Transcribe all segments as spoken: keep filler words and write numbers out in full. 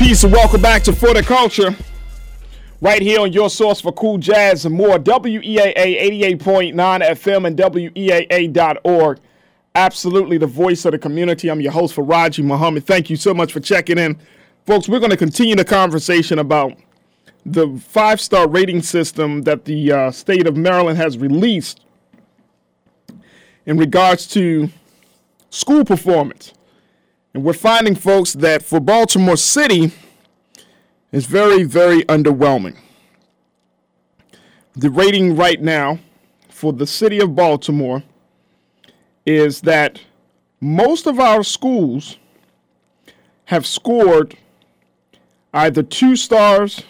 Peace and welcome back to For the Culture. Right here on your source for cool jazz and more. W E A A eighty-eight point nine F M and W E A A dot org. Absolutely the voice of the community. I'm your host, Faraji Muhammad. Thank you so much for checking in. Folks, we're going to continue the conversation about the five-star rating system that the uh, state of Maryland has released in regards to school performance. And we're finding, folks, that for Baltimore City, it's very, very underwhelming. The rating right now for the city of Baltimore is that most of our schools have scored either two stars,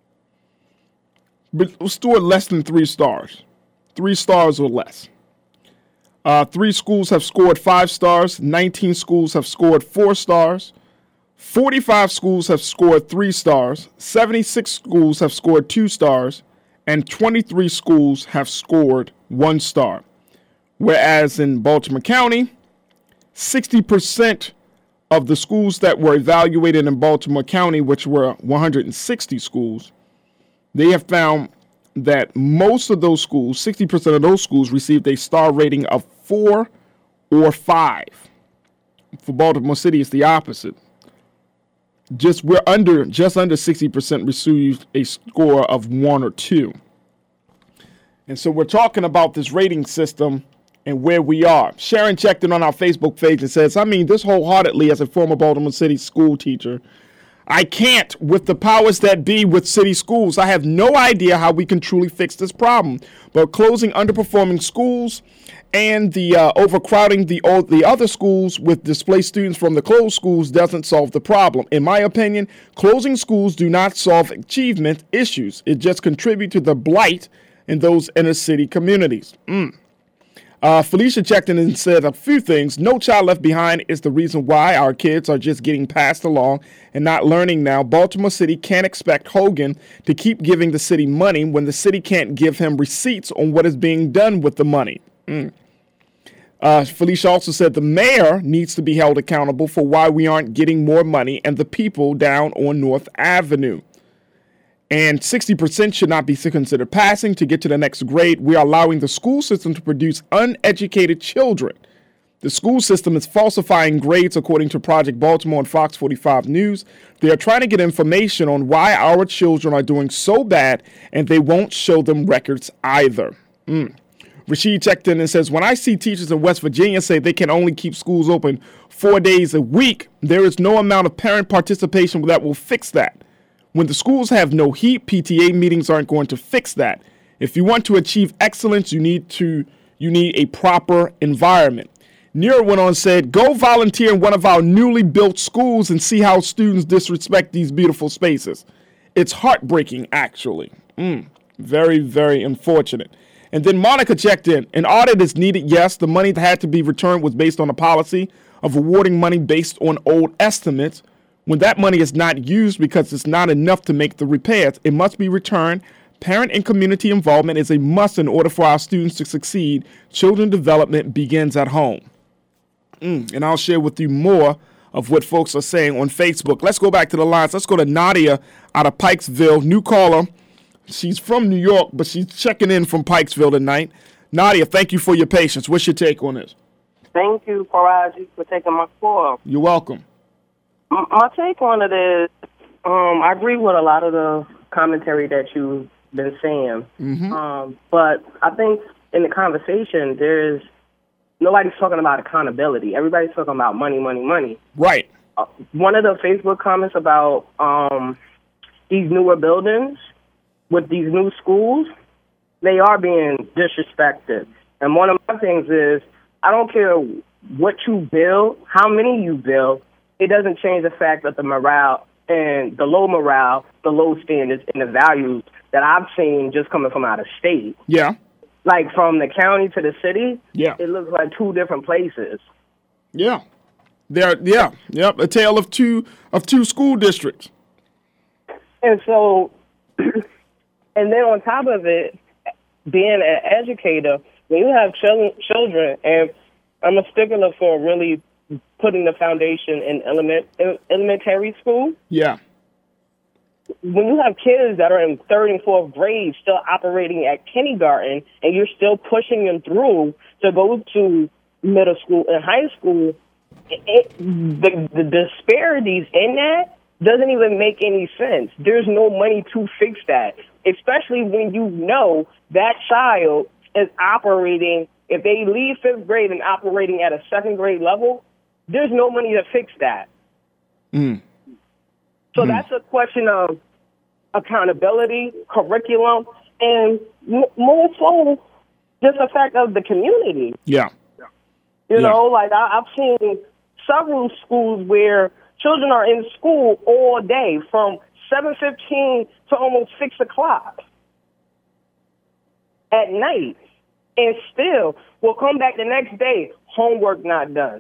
but scored less than three stars, three stars or less. Uh, three schools have scored five stars, nineteen schools have scored four stars, forty-five schools have scored three stars, seventy-six schools have scored two stars, and twenty-three schools have scored one star. Whereas in Baltimore County, sixty percent of the schools that were evaluated in Baltimore County, which were one hundred sixty schools, they have found that most of those schools, sixty percent of those schools, received a star rating of four or five. For Baltimore City, it's the opposite. Just we're under, just under sixty percent received a score of one or two. And so we're talking about this rating system and where we are. Sharon checked in on our Facebook page and says, I mean this wholeheartedly as a former Baltimore City school teacher. I can't with the powers that be with city schools. I have no idea how we can truly fix this problem. But closing underperforming schools and the uh, overcrowding the, the other schools with displaced students from the closed schools doesn't solve the problem. In my opinion, closing schools do not solve achievement issues. It just contributes to the blight in those inner city communities. Mm. Uh, Felicia checked in and said a few things. No child left behind is the reason why our kids are just getting passed along and not learning now. Baltimore City can't expect Hogan to keep giving the city money when the city can't give him receipts on what is being done with the money. Mm. Uh, Felicia also said the mayor needs to be held accountable for why we aren't getting more money and the people down on North Avenue. And sixty percent should not be considered passing to get to the next grade. We are allowing the school system to produce uneducated children. The school system is falsifying grades, according to Project Baltimore and Fox forty-five News. They are trying to get information on why our children are doing so bad, and they won't show them records either. Mm. Rashid checked in and says, when I see teachers in West Virginia say they can only keep schools open four days a week, there is no amount of parent participation that will fix that. When the schools have no heat, P T A meetings aren't going to fix that. If you want to achieve excellence, you need to you need a proper environment. Nira went on and said, go volunteer in one of our newly built schools and see how students disrespect these beautiful spaces. It's heartbreaking, actually. Mm, very, very unfortunate. And then Monica checked in. An audit is needed, yes. The money that had to be returned was based on a policy of awarding money based on old estimates. When that money is not used because it's not enough to make the repairs, it must be returned. Parent and community involvement is a must in order for our students to succeed. Children development begins at home. Mm, and I'll share with you more of what folks are saying on Facebook. Let's go back to the lines. Let's go to Nadia out of Pikesville. New caller. She's from New York, but she's checking in from Pikesville tonight. Nadia, thank you for your patience. What's your take on this? Thank you, Faraji, for taking my call. You're welcome. My take on it is, um, I agree with a lot of the commentary that you've been saying. Mm-hmm. Um, but I think in the conversation, there's nobody's talking about accountability. Everybody's talking about money, money, money. Right. Uh, one of the Facebook comments about um, these newer buildings with these new schools, they are being disrespected. And one of my things is, I don't care what you build, how many you build, it doesn't change the fact that the morale and the low morale, the low standards, and the values that I've seen just coming from out of state. Yeah. Like from the county to the city, yeah, it looks like two different places. Yeah. There yeah. Yep. A tale of two of two school districts. And so and then on top of it, being an educator, when you have children children and I'm a stickler for really putting the foundation in element, elementary school. Yeah. when you have kids that are in third and fourth grade still operating at kindergarten, and you're still pushing them through to go to middle school and high school, it, the, the disparities in that doesn't even make any sense. There's no money to fix that, especially when you know that child is operating. If they leave fifth grade and operating at a second grade level, there's no money to fix that. Mm. So mm. that's a question of accountability, curriculum, and m- more so just the fact of the community. Yeah. You yeah. know, like I, I've seen several schools where children are in school all day from seven fifteen to almost six o'clock at night, and still will come back the next day, homework not done,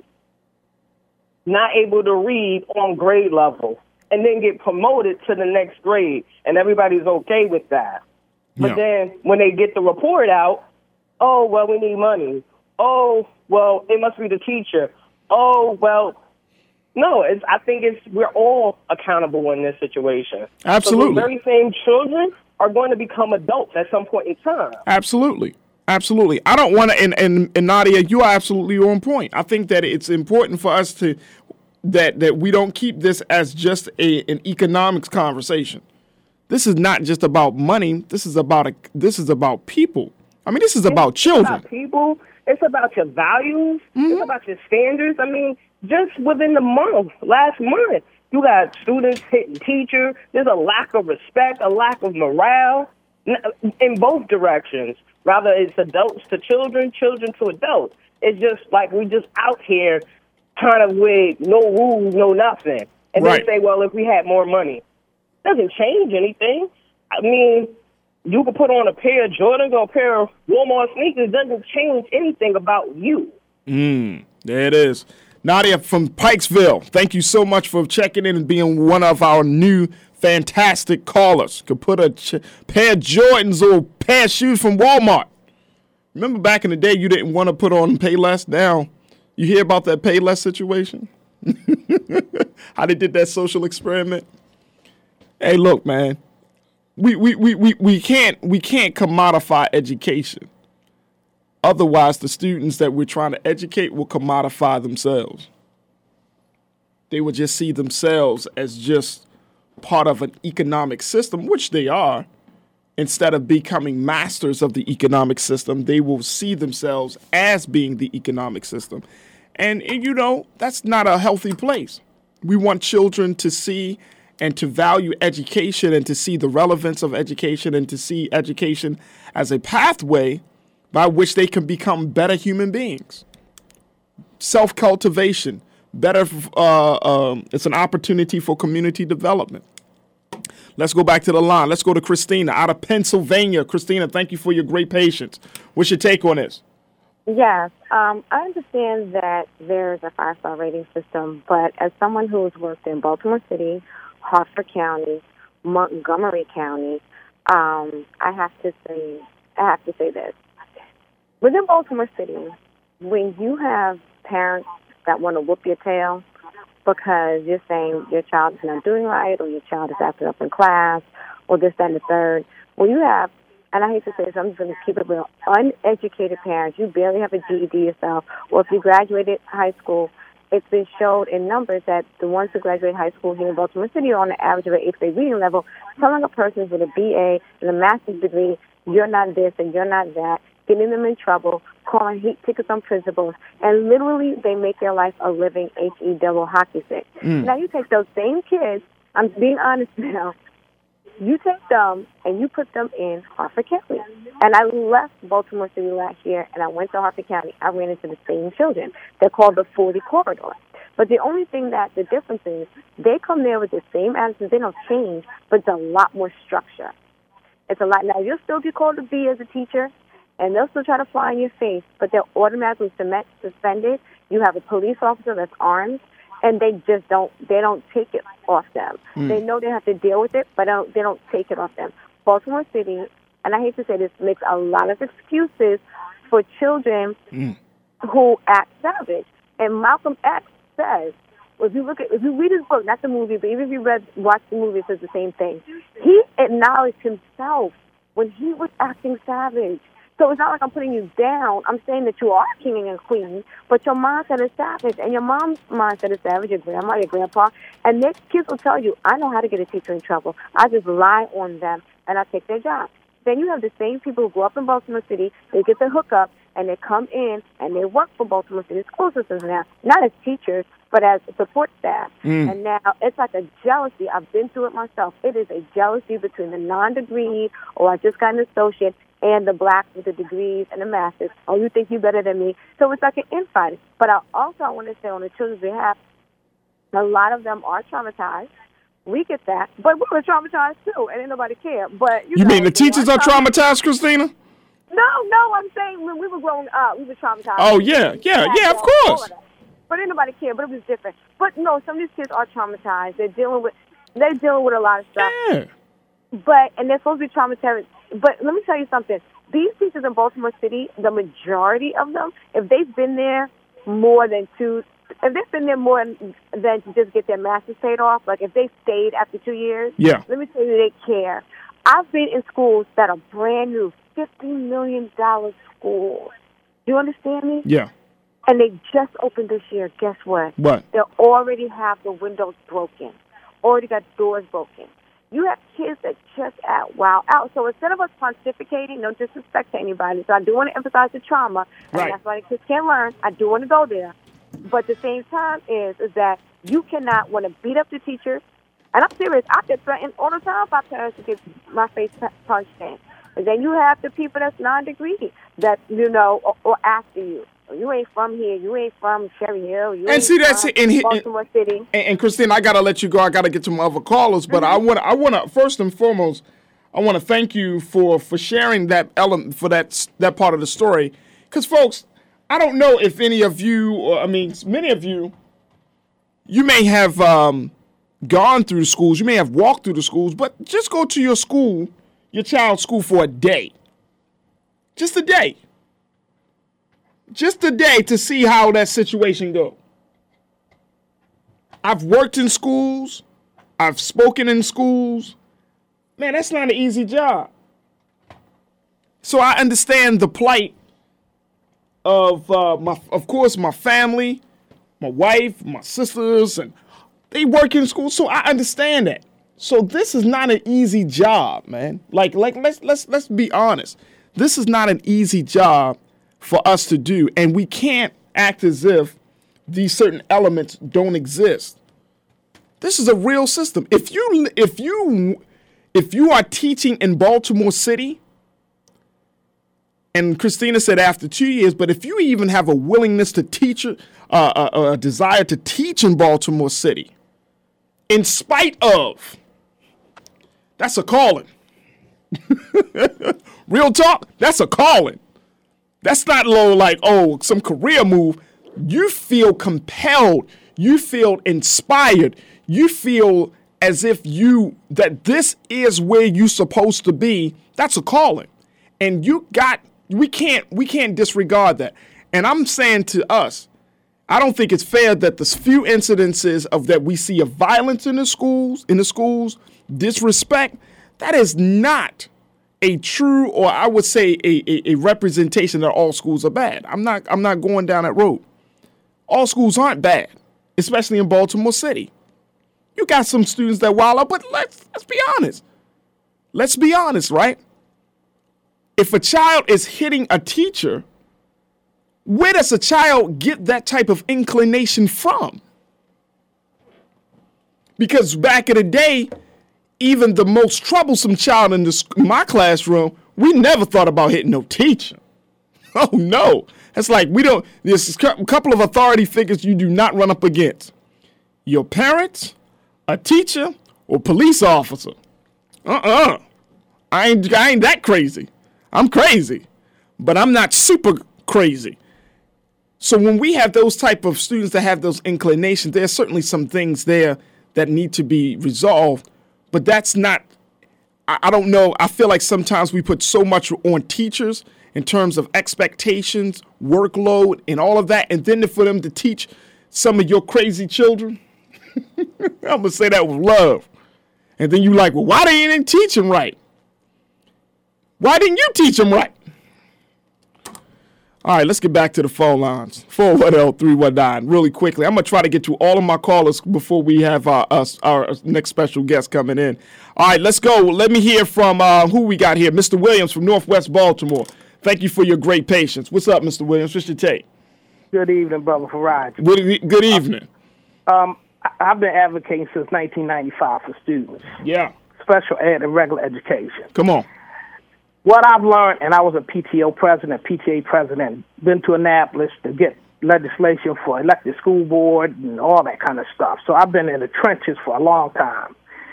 not able to read on grade level, and then get promoted to the next grade, and everybody's okay with that. But yeah. then when they get the report out, oh, well, we need money. Oh, well, it must be the teacher. Oh, well, no, it's, I think it's we're all accountable in this situation. Absolutely. So the very same children are going to become adults at some point in time. Absolutely. Absolutely. I don't want to, and, and, and Nadia, you are absolutely on point. I think that it's important for us to, that that we don't keep this as just a, an economics conversation. This is not just about money. This is about a, this is about people. I mean, this is about it's children. About people. It's about your values. Mm-hmm. It's about your standards. I mean, just within the month, last month, you got students hitting teachers. There's a lack of respect, a lack of morale in both directions. Rather, it's adults to children, children to adults. It's just like we just out here kind of with no rules, no nothing. And right. then say, well, if we had more money. Doesn't change anything. I mean, you can put on a pair of Jordans or a pair of Walmart sneakers. It doesn't change anything about you. Mm, there it is. Nadia from Pikesville, thank you so much for checking in and being one of our new fantastic callers. Could put a ch- pair of Jordans or a pair of shoes from Walmart. Remember back in the day you didn't want to put on Payless? Now you hear about that Payless situation? How they did that social experiment? Hey, look, man. We we, we, we we can't we can't commodify education. Otherwise, the students that we're trying to educate will commodify themselves. They will just see themselves as just part of an economic system, which they are. Instead of becoming masters of the economic system, they will see themselves as being the economic system. And, and you know, that's not a healthy place. We want children to see and to value education and to see the relevance of education and to see education as a pathway by which they can become better human beings. Self-cultivation, better, uh, um, it's an opportunity for community development. Let's go back to the line. Let's go to Christina out of Pennsylvania. Christina, thank you for your great patience. What's your take on this? Yes, um, I understand that there's a five-star rating system, but as someone who's worked in Baltimore City, Hartford County, Montgomery County, um, I have to say, I have to say this. Within Baltimore City, when you have parents that want to whoop your tail because you're saying your child is not doing right or your child is acting up in class or this, that, and the third, well, you have, and I hate to say this, I'm just going to keep it real, uneducated parents. You barely have a G E D yourself, or if you graduated high school, it's been shown in numbers that the ones who graduate high school here in Baltimore City are on the average of an eighth grade reading level. Telling a person with a B A and a master's degree, you're not this and you're not that, getting them in trouble, calling heat tickets on principals, and literally they make their life a living H E double hockey stick. Mm. Now you take those same kids, I'm being honest now, you take them and you put them in Hartford County. And I left Baltimore City last year and I went to Hartford County. I ran into the same children. They're called the forty corridor. But the only thing that the difference is, they come there with the same attitude. They don't change, but it's a lot more structure. It's a lot. Now, you'll still be called a B as a teacher, and they'll still try to fly in your face, but they're automatically suspended. You have a police officer that's armed, and they just don't, they don't take it off them. Mm. They know they have to deal with it, but don't, they don't take it off them. Baltimore City, and I hate to say this, makes a lot of excuses for children mm. who act savage. And Malcolm X says, if you look at, if you read his book, not the movie, but even if you read, watch the movie, it says the same thing. He acknowledged himself when he was acting savage. So it's not like I'm putting you down. I'm saying that you are king and queen, but your mindset is savage, and your mom's mindset is savage, your grandma, your grandpa, and their kids will tell you, I know how to get a teacher in trouble. I just lie on them, and I take their job. Then you have the same people who grow up in Baltimore City, they get the hookup, and they come in, and they work for Baltimore City school systems now, not as teachers, but as support staff. Mm. And now it's like a jealousy. I've been through it myself. It is a jealousy between the non-degree, or I just got an associate, and the blacks with the degrees and the masters. Oh, you think you're better than me? So it's like an infighting. But I also I want to say on the children's behalf, a lot of them are traumatized. We get that, but we were traumatized too, and ain't nobody care. But you, you know, mean the teachers are traumatized, Christina? No, no, I'm saying when we were growing up, we were traumatized. Oh yeah, yeah, yeah, of course. But ain't nobody care. But it was different. But no, some of these kids are traumatized. They're dealing with they're dealing with a lot of stuff. Yeah. But and they're supposed to be traumatized. But let me tell you something. These teachers in Baltimore City, the majority of them, if they've been there more than two, if they've been there more than to just get their masters paid off, like if they stayed after two years, yeah. let me tell you, they care. I've been in schools that are brand new, fifty million dollars schools. Do you understand me? Yeah. And they just opened this year. Guess what? What? They already have the windows broken, already got doors broken. You have kids that just act wow out. So instead of us pontificating, no disrespect to anybody, so I do want to emphasize the trauma, and right. that's why the kids can't learn. I do want to go there. But at the same time is, is that you cannot want to beat up the teachers. And I'm serious. I get threatened all the time by parents to get my face punched in. And then you have the people that's non-degree that, you know, or, or after you. You ain't from here. You ain't from Cherry Hill. You and ain't see that's from in Baltimore City. And, and Christine, I gotta let you go. I gotta get to my other callers, but mm-hmm. I want I want to first and foremost, I want to thank you for for sharing that element for that that part of the story. Because folks, I don't know if any of you, or I mean, many of you, you may have um, gone through the schools. You may have walked through the schools, but just go to your school, your child's school for a day, just a day. Just a day to see how that situation goes. I've worked in schools. I've spoken in schools. Man, that's not an easy job. So I understand the plight of, uh, my, of course, my family, my wife, my sisters, and they work in school. So I understand that. So this is not an easy job, man. Like, like let's let's let's be honest. This is not an easy job for us to do, and we can't act as if these certain elements don't exist. This is a real system. If you if you if you are teaching in Baltimore City, and Christina said after two years, but if you even have a willingness to teach, uh, a, a desire to teach in Baltimore City, in spite of, that's a calling. Real talk, that's a calling. That's not low like, oh, some career move. You feel compelled. You feel inspired. You feel as if you, that this is where you're supposed to be. That's a calling. And you got, we can't, we can't disregard that. And I'm saying to us, I don't think it's fair that the few incidences of that we see of violence in the schools, in the schools, disrespect, that is not a true, or I would say a, a, a representation that all schools are bad. I'm not I'm not going down that road. All schools aren't bad, especially in Baltimore City. You got some students that wild out, but let's let's be honest. Let's be honest, right? If a child is hitting a teacher, where does a child get that type of inclination from? Because back in the day, even the most troublesome child in this, my classroom, we never thought about hitting no teacher. Oh, no. It's like we don't, there's a couple of authority figures you do not run up against. Your parents, a teacher, or police officer. Uh-uh. I ain't, I ain't that crazy. I'm crazy, but I'm not super crazy. So when we have those type of students that have those inclinations, there's certainly some things there that need to be resolved. But that's not, I, I don't know, I feel like sometimes we put so much on teachers in terms of expectations, workload, and all of that, and then for them to teach some of your crazy children, I'm going to say that with love. And then you like, well, why they didn't teach them right? Why didn't you teach them right? All right, let's get back to the phone lines. four one zero, three one nine, really quickly. I'm going to try to get to all of my callers before we have our, us, our next special guest coming in. All right, let's go. Let me hear from uh, who we got here. Mister Williams from Northwest Baltimore. Thank you for your great patience. What's up, Mister Williams? What's your take? Good evening, Brother Faraj. Good, good evening. Um, I've been advocating since nineteen ninety-five for students. Yeah. Special ed and regular education. Come on. What I've learned, and I was a P T O president, P T A president, been to Annapolis to get legislation for elected school board and all that kind of stuff. So I've been in the trenches for a long time.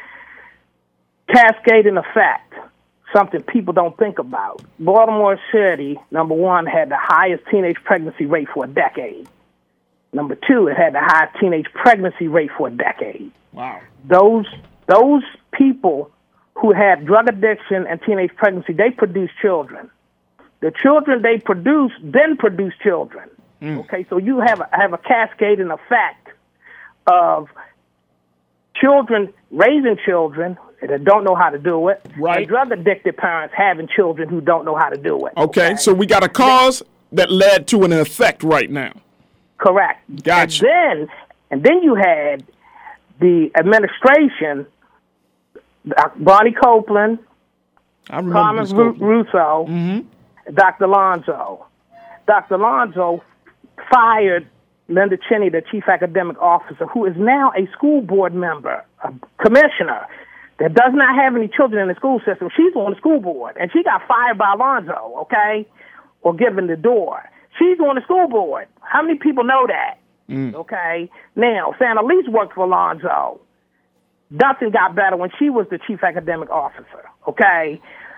Cascading effect, something people don't think about. Baltimore City, number one, had the highest teenage pregnancy rate for a decade. Number two, it had the highest teenage pregnancy rate for a decade. Wow. Those those people who had drug addiction and teenage pregnancy, they produce children. The children they produce then produce children. Mm. Okay, so you have a, have a cascading effect of children raising children that don't know how to do it, right? And drug-addicted parents having children who don't know how to do it. Okay, okay? So we got a cause that led to an effect right now. Correct. Gotcha. And then, and then you had the administration, Bonnie Copeland, I remember Carmen Ru- Russo, mm-hmm. Doctor Lonzo. Doctor Lonzo fired Linda Cheney, the chief academic officer, who is now a school board member, a commissioner, that does not have any children in the school system. She's on the school board, and she got fired by Lonzo, okay, or given the door. She's on the school board. How many people know that? Mm. Okay. Now, Santa Elise worked for Lonzo. Nothing got better when she was the chief academic officer. Okay.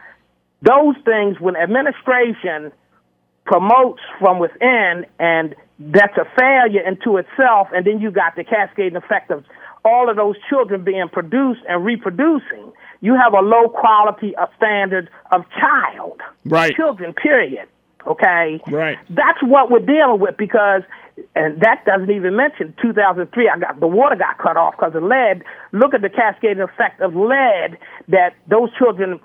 Those things, when administration promotes from within, and that's a failure into itself, and then you got the cascading effect of all of those children being produced and reproducing, you have a low quality of standards of child. Right. Children, period. Okay? Right. That's what we're dealing with, because, and that doesn't even mention two thousand three, I got the water got cut off because of lead. Look at the cascading effect of lead that those children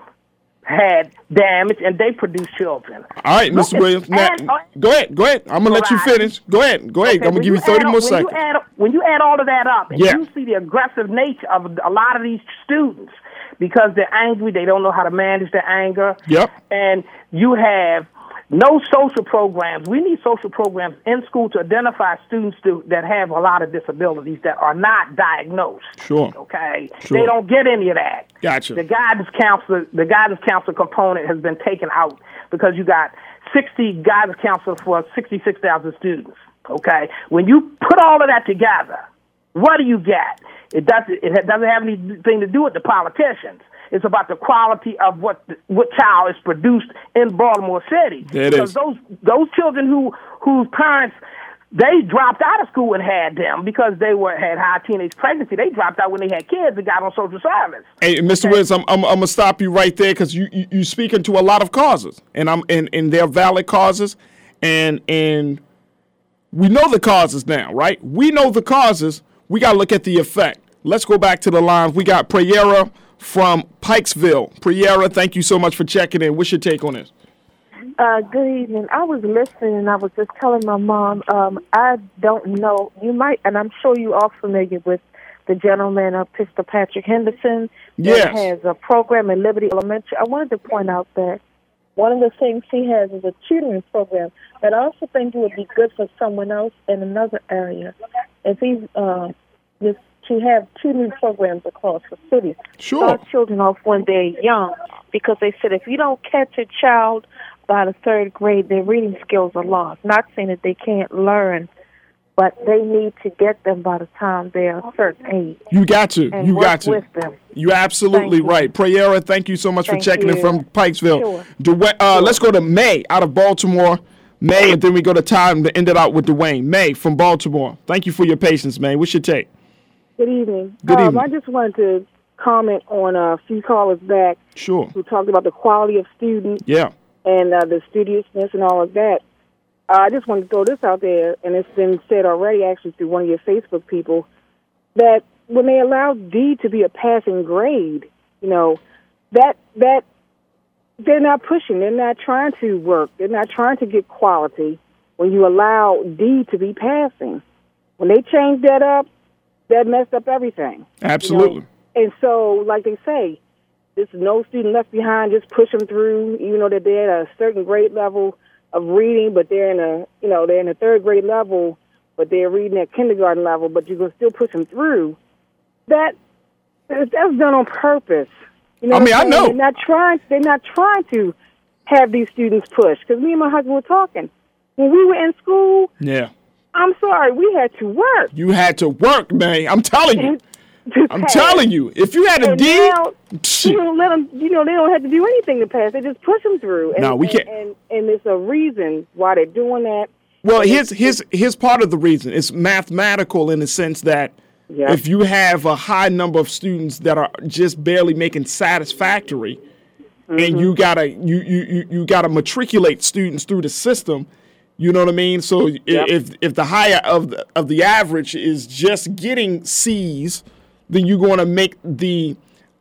had damage, and they produce children. All right, Mister Williams. Now, and, uh, go ahead. Go ahead. I'm going to let you finish. Go ahead. Go ahead. Okay, I'm going to give you thirty more when seconds. You add, when you add all of that up, and yeah. you see the aggressive nature of a lot of these students, because they're angry, they don't know how to manage their anger. Yep. And you have no social programs. We need social programs in school to identify students to, that have a lot of disabilities that are not diagnosed. Sure. Okay. Sure. They don't get any of that. Gotcha. The guidance counselor, the guidance counselor component has been taken out because you got sixty guidance counselors for sixty-six thousand students. Okay. When you put all of that together, what do you get? It doesn't. It doesn't have anything to do with the politicians. It's about the quality of what what child is produced in Baltimore City. There it because is. those those children who whose parents they dropped out of school and had them because they were had high teenage pregnancy. They dropped out when they had kids and got on social service. Hey, Mister Okay. Williams, I'm, I'm I'm gonna stop you right there because you you you speaking to a lot of causes, and I'm and, and they're valid causes, and and we know the causes now, right? We know the causes. We gotta look at the effect. Let's go back to the lines. We got Prayera from Pikesville. Prayera, thank you so much for checking in. What's your take on this? Uh, good evening. I was listening, and I was just telling my mom, um, I don't know. You might, and I'm sure you are familiar with the gentleman, uh, Mister Patrick Henderson, that Yes. has a program at Liberty Elementary. I wanted to point out that one of the things he has is a tutoring program, but I also think it would be good for someone else in another area if he's uh, just to have tutoring programs across the city. Sure. Start children off when they're young, because they said if you don't catch a child by the third grade, their reading skills are lost. Not saying that they can't learn, but they need to get them by the time they're a certain age. You got to. And You work got to. with them. You're absolutely Thank you. right. Prayera, thank you so much Thank for checking in you. from Pikesville. Sure. Dwayne, uh, Sure. Let's go to May out of Baltimore. May, and then we go to Tom to end it out with Dwayne. May from Baltimore. Thank you for your patience, May. What's your take? Good evening. Good um, evening. I just wanted to comment on a few callers back Sure. who talked about the quality of students Yeah. and uh, the studiousness and all of that. Uh, I just wanted to throw this out there, and it's been said already, actually, through one of your Facebook people, that when they allow D to be a passing grade, you know, that that they're not pushing. They're not trying to work. They're not trying to get quality. When you allow D to be passing, when they changed that up, that messed up everything. Absolutely. You know? And so, like they say, there's no student left behind. Just push them through, even though that they're at a certain grade level of reading, but they're in a, you know, they're in a third grade level, but they're reading at kindergarten level, but you can still push them through. That that's done on purpose. You know I mean, I know they're not trying. They're not trying to have these students push. Because me and my husband were talking when we were in school. Yeah. I'm sorry, we had to work. You had to work, man. I'm telling you. I'm pass. telling you. If you had a and D, now, you don't let them. You know, they don't have to do anything to pass. They just push them through. And, No, we can't. And, and and there's a reason why they're doing that. Well, here's here's here's part of the reason. It's mathematical in the sense that Yep. if you have a high number of students that are just barely making satisfactory, Mm-hmm. and you gotta you, you you you gotta matriculate students through the system, you know what I mean? So i- Yep. if if the higher of the of the average is just getting C's, then you're going to make the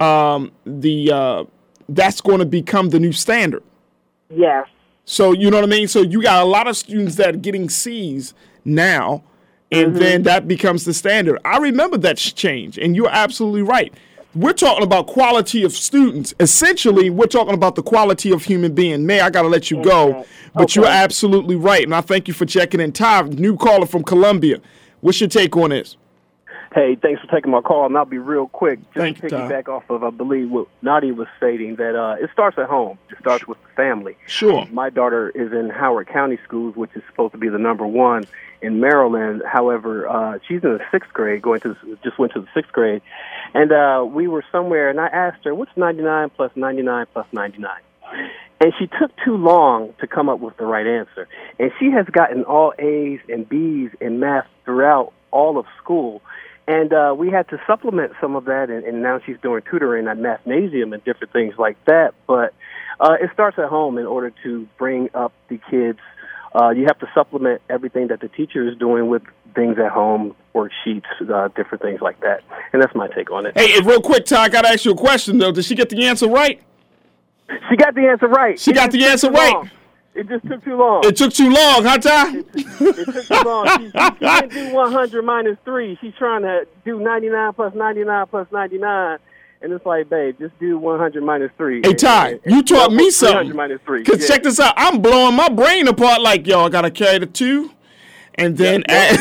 um the uh that's going to become the new standard. Yes. So you know what I mean? So you got a lot of students that are getting C's now, and then that becomes the standard. I remember that sh- change, and you're absolutely right. We're talking about quality of students. Essentially, we're talking about the quality of human being. May, I got to let you go, Okay. but you're Okay. absolutely right, and I thank you for checking in. Ty, new caller from Columbia. What's your take on this? Hey, thanks for taking my call, and I'll be real quick. Just Thank to you, Tom. piggyback off of, I believe, what Nadia was stating, that uh, it starts at home. It starts with the family. Sure. My daughter is in Howard County Schools, which is supposed to be the number one in Maryland. However, uh, she's in the sixth grade, going to just went to the sixth grade, and uh, we were somewhere, and I asked her, "What's ninety-nine plus ninety-nine plus ninety-nine?" And she took too long to come up with the right answer. And she has gotten all A's and B's in math throughout all of school. And uh, we had to supplement some of that, and, and now she's doing tutoring at Mathnasium and different things like that. But uh, it starts at home in order to bring up the kids. Uh, you have to supplement everything that the teacher is doing with things at home, worksheets, uh, different things like that. And that's my take on it. Hey, and real quick, Ty, I got to ask you a question, though. Did she get the answer right? She got the answer right. She It got just the took answer too right. long. It just took too long. It took too long, huh, Ty? It took too long. She, she, she didn't do one hundred minus three. She's trying to do ninety-nine plus ninety-nine plus ninety-nine. And it's like, babe, just do one hundred minus three. Hey, Ty, And- and- you taught and- me three something. hundred minus three. Because Yeah. check this out. I'm blowing my brain apart like, yo, I got to carry the two. And then add-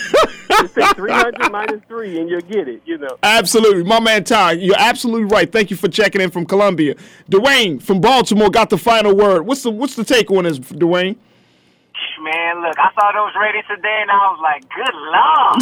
Just take three hundred minus three and you'll get it, you know. Absolutely. My man Ty, you're absolutely right. Thank you for checking in from Columbia. Dwayne from Baltimore got the final word. What's the what's the take on this, Dwayne? Man, look, I saw those ratings today, and I was like, good Lord.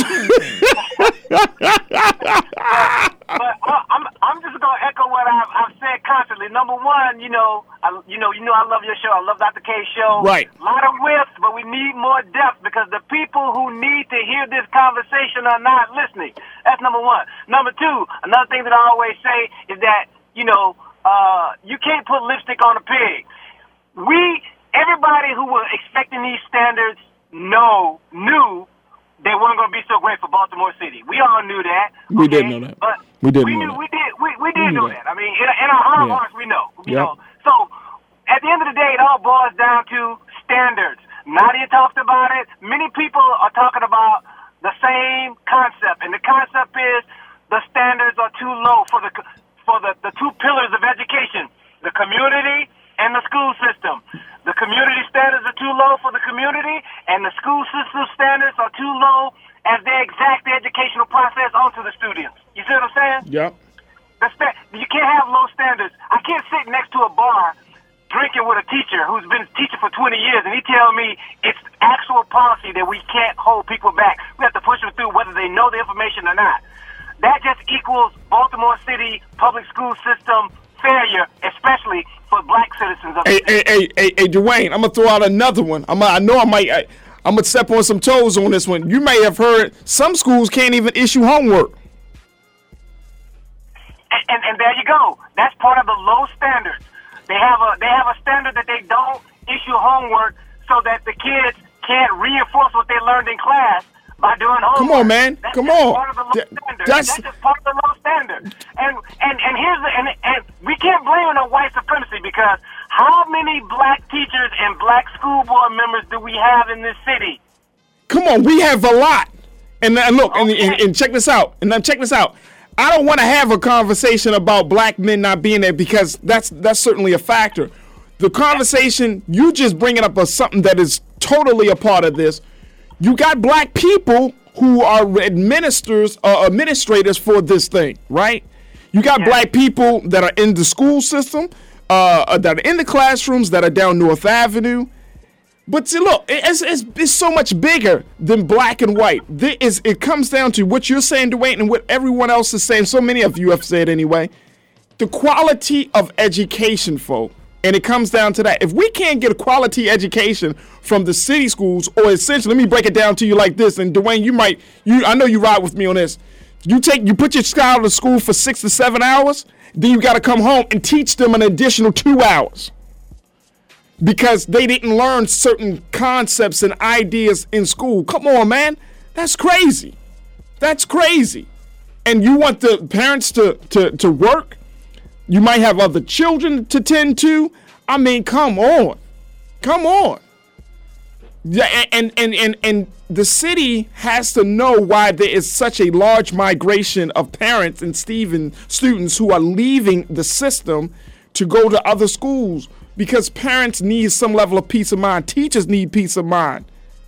But uh, I'm I'm just going to echo what I've, I've said constantly. Number one, you know, I, you know, you know, I love your show. I love Doctor K's show. Right. A lot of whiffs, but we need more depth because the people who need to hear this conversation are not listening. That's number one. Number two, another thing that I always say is that, you know, uh, you can't put lipstick on a pig. We... Everybody who was expecting these standards know, knew they weren't going to be so great for Baltimore City. We all knew that. We okay? did know that. But We did we know knew, that. We did, we, we did knew know that. that. I mean, in, in our heart of Yeah. hearts, we know. You Yep. know. So, at the end of the day, it all boils down to standards. Nadia talked about it. Many people are talking about the same concept, and the concept is the standards are too low for the for the, the two pillars of education, the community and the school system. The community standards are too low for the community, and the school system standards are too low as they exact the educational process onto the students. You see what I'm saying? Yep. The sta- you can't have low standards. I can't sit next to a bar drinking with a teacher who's been teaching for twenty years, and he tell me it's actual policy that we can't hold people back. We have to push them through whether they know the information or not. That just equals Baltimore City public school system failure, especially for black citizens of the Hey, city. hey, hey, hey, hey, Dwayne, I'm gonna throw out another one. I'm, I know I might. I, I'm gonna step on some toes on this one. You may have heard some schools can't even issue homework. And, and, and there you go. That's part of the low standards. They have a they have a standard that they don't issue homework so that the kids can't reinforce what they learned in class by doing homework. Come on, man. That's Come just on. Part of the low Th- standard. that's- That's just part of the low standard. And and and here's the, and and we can't blame it on white supremacy, because how many black teachers and black school board members do we have in this city? Come on, we have a lot. And, and look, and, Okay. and, and check this out. And then check this out. I don't want to have a conversation about black men not being there, because that's that's certainly a factor. The conversation, you just bringing up a, something that is totally a part of this. You got black people who are administrators, uh, administrators for this thing, right? You got Yeah. black people that are in the school system, uh, that are in the classrooms, that are down North Avenue. But see, look, it's, it's, it's so much bigger than black and white. There is, it comes down to what you're saying, Dwayne, and what everyone else is saying. So many of you have said anyway. The quality of education, folk. And it comes down to that. If we can't get a quality education from the city schools, or essentially, let me break it down to you like this. And Dwayne, you might, you I know you ride with me on this. You take, you put your child to school for six to seven hours, then you got to come home and teach them an additional two hours. Because they didn't learn certain concepts and ideas in school. Come on, man. That's crazy. That's crazy. And you want the parents to, to, to work? You might have other children to tend to. I mean, come on. Come on. Yeah, and, and, and, and the city has to know why there is such a large migration of parents and Stephen students who are leaving the system to go to other schools. Because parents need some level of peace of mind. Teachers need peace of mind.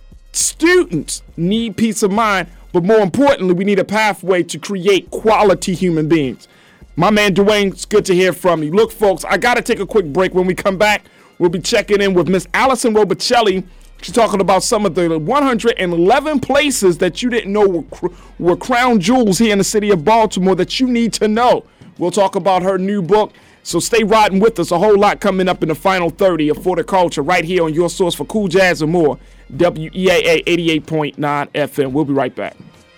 Students need peace of mind. But more importantly, we need a pathway to create quality human beings. My man Dwayne, it's good to hear from you. Look, folks, I got to take a quick break. When we come back, we'll be checking in with Miss Allison Robicelli. She's talking about some of the one hundred eleven places that you didn't know were, cr- were crown jewels here in the city of Baltimore that you need to know. We'll talk about her new book. So stay riding with us. A whole lot coming up in the final thirty of For the Culture right here on your source for cool jazz and more. W E A A eighty-eight point nine F M. We'll be right back.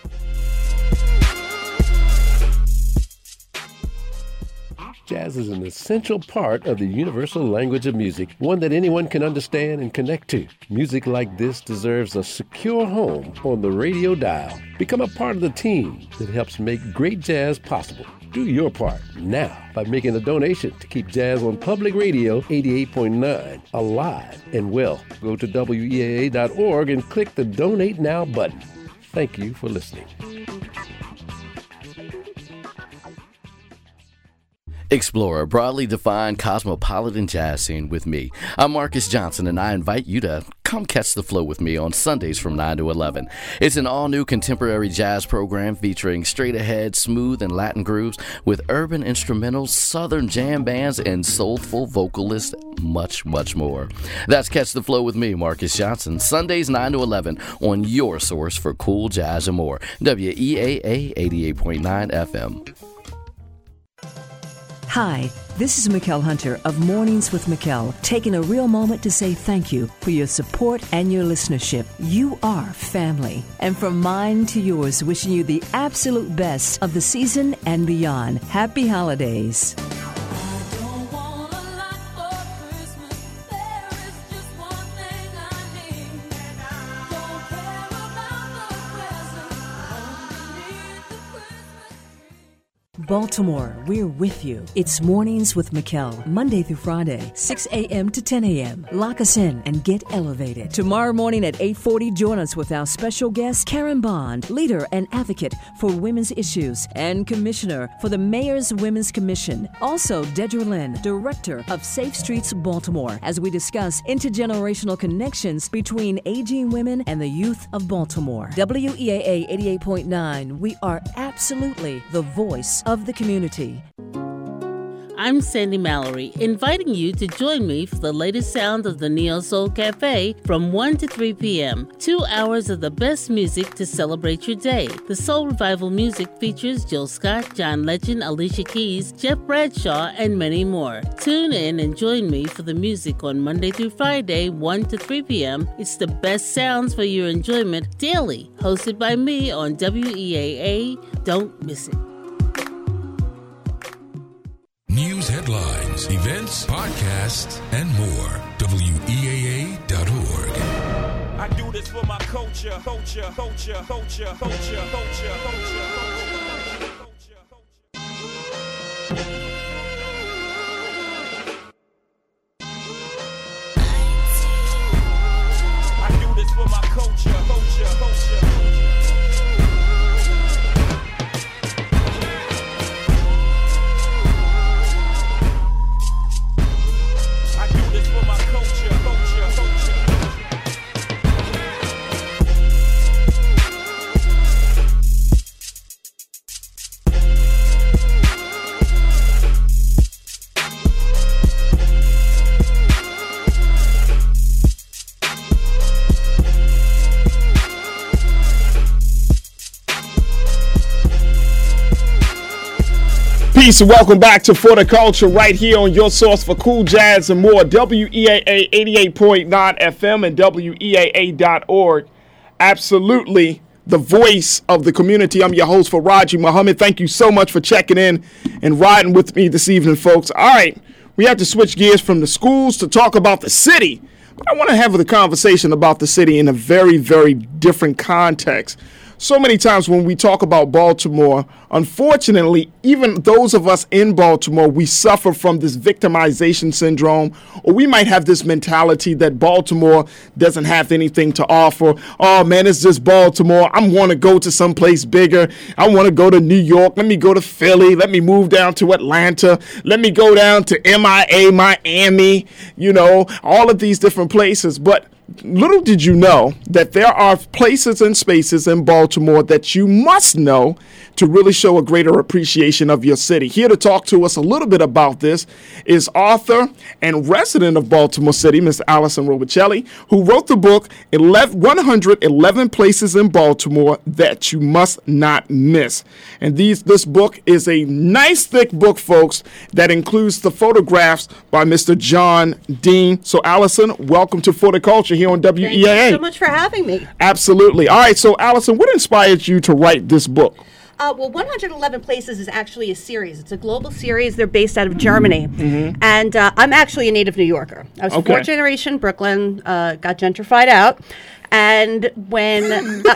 Jazz is an essential part of the universal language of music, one that anyone can understand and connect to. Music like this deserves a secure home on the radio dial. Become a part of the team that helps make great jazz possible. Do your part now by making a donation to keep jazz on public radio eighty-eight point nine alive and well. Go to W E A A dot org and click the Donate Now button. Thank you for listening. Explore a broadly defined cosmopolitan jazz scene with me. I'm Marcus Johnson, and I invite you to come catch the flow with me on Sundays from nine to eleven. It's an all-new contemporary jazz program featuring straight-ahead, smooth, and Latin grooves with urban instrumentals, southern jam bands, and soulful vocalists, much, much more. That's Catch the Flow with me, Marcus Johnson, Sundays nine to eleven on your source for cool jazz and more. W E A A eighty-eight point nine F M. Hi, this is Mikkel Hunter of Mornings with Mikkel, taking a real moment to say thank you for your support and your listenership. You are family. And from mine to yours, wishing you the absolute best of the season and beyond. Happy holidays. Baltimore, we're with you. It's Mornings with Mikkel, Monday through Friday, six a.m. to ten a.m. Lock us in and get elevated. Tomorrow morning at eight forty, join us with our special guest, Karen Bond, leader and advocate for women's issues and commissioner for the Mayor's Women's Commission. Also, Dedra Lynn, director of Safe Streets Baltimore, as we discuss intergenerational connections between aging women and the youth of Baltimore. W E A A eighty-eight point nine, we are absolutely the voice of the community. I'm Sandy Mallory, inviting you to join me for the latest sound of the Neo Soul Cafe from one to three p.m. Two hours of the best music to celebrate your day. The Soul Revival music features Jill Scott, John Legend, Alicia Keys, Jeff Bradshaw, and many more. Tune in and join me for the music on Monday through Friday, one to three p.m. It's the best sounds for your enjoyment daily, hosted by me on W E A A. Don't miss it. News headlines, events, podcasts, and more. W E A A dot org. I do this this for my culture, culture, culture, culture, culture, culture, culture, culture. For my culture, culture, culture. I do this for my culture, culture, culture. Peace and welcome back to For the Culture right here on your source for cool jazz and more, W E A A eighty-eight point nine F M and W E A A dot org. Absolutely the voice of the community. I'm your host, Faraji Muhammad. Thank you so much for checking in and riding with me this evening, folks. All right, we have to switch gears from the schools to talk about the city. But I want to have the conversation about the city in a very, very different context. So many times when we talk about Baltimore, unfortunately, even those of us in Baltimore, we suffer from this victimization syndrome, or we might have this mentality that Baltimore doesn't have anything to offer. Oh, man, it's just Baltimore. I want to go to someplace bigger. I want to go to New York. Let me go to Philly. Let me move down to Atlanta. Let me go down to M I A, Miami, you know, all of these different places. But little did you know that there are places and spaces in Baltimore that you must know to really show a greater appreciation of your city. Here to talk to us a little bit about this is author and resident of Baltimore City, Miss Allison Robicelli, who wrote the book one hundred eleven Places in Baltimore That You Must Not Miss. And these this book is a nice thick book, folks, that includes the photographs by Mister John Dean. So, Allison, welcome to For the Culture here on W E A A. Thank you so much for having me. Absolutely. All right, so Allison, what inspired you to write this book? Uh, well, one hundred eleven Places is actually a series. It's a global series. They're based out of Germany. Mm-hmm. And uh, I'm actually a native New Yorker. I was okay. fourth generation Brooklyn, uh, got gentrified out. And when, uh,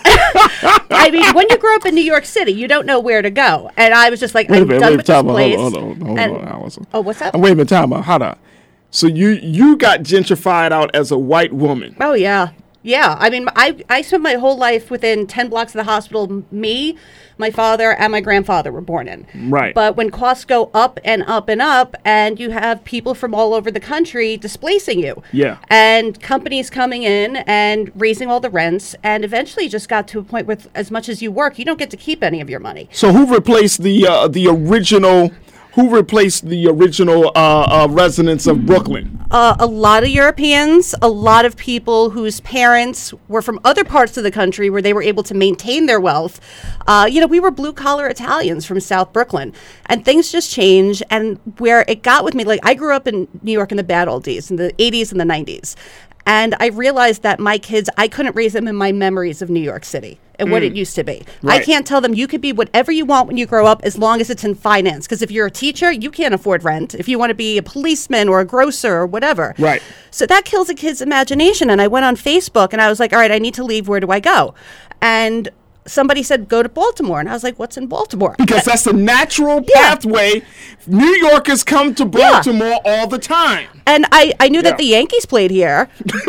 I mean, when you grow up in New York City, you don't know where to go. And I was just like, wait I'm minute, done wait with this place. Hold on, hold on, hold and, on, Allison. Oh, what's up? Wait a minute, time out. Hold on. So you, you got gentrified out as a white woman. Oh, yeah. Yeah, I mean, I, I spent my whole life within ten blocks of the hospital. Me, my father, and my grandfather were born in. Right. But when costs go up and up and up, and you have people from all over the country displacing you. Yeah. And companies coming in and raising all the rents, and eventually just got to a point with as much as you work, you don't get to keep any of your money. So who replaced the uh, the original... Who replaced the original uh, uh, residents of Brooklyn? Uh, a lot of Europeans, a lot of people whose parents were from other parts of the country where they were able to maintain their wealth. Uh, you know, we were blue-collar Italians from South Brooklyn, and things just changed. And where it got with me, like I grew up in New York in the bad old days, in the eighties and the nineties. And I realized that my kids, I couldn't raise them in my memories of New York City and mm. what it used to be. Right. I can't tell them you could be whatever you want when you grow up as long as it's in finance. Because if you're a teacher, you can't afford rent. If you want to be a policeman or a grocer or whatever. Right. So that kills a kid's imagination. And I went on Facebook and I was like, all right, I need to leave. Where do I go? And somebody said, go to Baltimore. And I was like, what's in Baltimore? Because that's the natural yeah. pathway. New Yorkers come to Baltimore yeah. all the time. And I, I knew yeah. that the Yankees played here, but